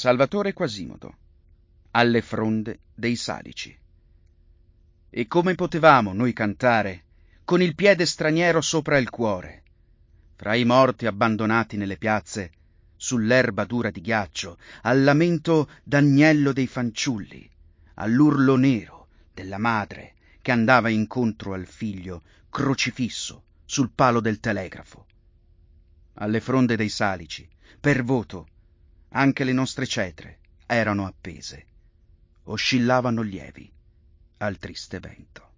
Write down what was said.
Salvatore Quasimodo, Alle fronde dei Salici. E come potevamo noi cantare con il piede straniero sopra il cuore, fra i morti abbandonati nelle piazze, sull'erba dura di ghiaccio, al lamento d'agnello dei fanciulli, all'urlo nero della madre che andava incontro al figlio crocifisso sul palo del telegrafo. Alle fronde dei Salici, per voto, anche le nostre cetre erano appese, oscillavano lievi al triste vento.